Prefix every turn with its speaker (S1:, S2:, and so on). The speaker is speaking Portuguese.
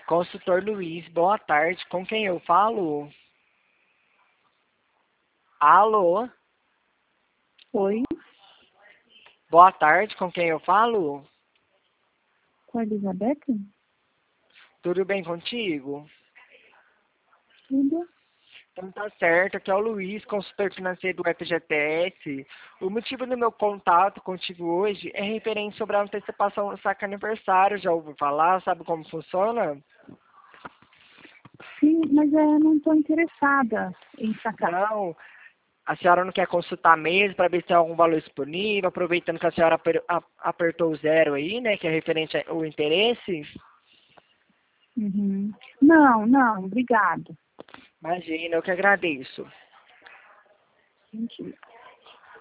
S1: Consultor Luiz, boa tarde. Com quem eu falo? Alô?
S2: Oi,
S1: Boa tarde, com quem eu falo?
S2: com a Elizabeth?
S1: Tudo bem contigo?
S2: Tudo?
S1: Então tá certo, aqui é o Luiz, consultor financeiro do FGTS. O motivo do meu contato contigo hoje é referente sobre a antecipação do saque aniversário. Já ouviu falar? Sabe como funciona?
S2: Sim, mas não estou interessada em sacar.
S1: Não. A senhora não quer consultar mesmo para ver se tem algum valor disponível, aproveitando que a senhora apertou o zero aí, né, que é referente ao interesse?
S2: Uhum. Não, obrigado.
S1: Imagina, eu que agradeço.
S2: Mentira.